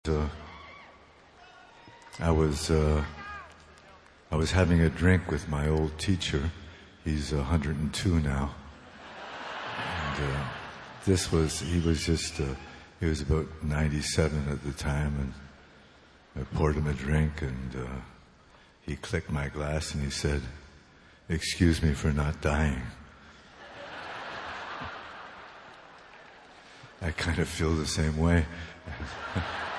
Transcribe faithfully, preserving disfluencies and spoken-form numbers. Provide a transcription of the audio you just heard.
Uh, I was uh, I was having a drink with my old teacher. He's one hundred two now, and uh, this was he was just uh, he was about ninety-seven at the time, and I poured him a drink, and uh, he clicked my glass and he said, "Excuse me for not dying." I kind of feel the same way.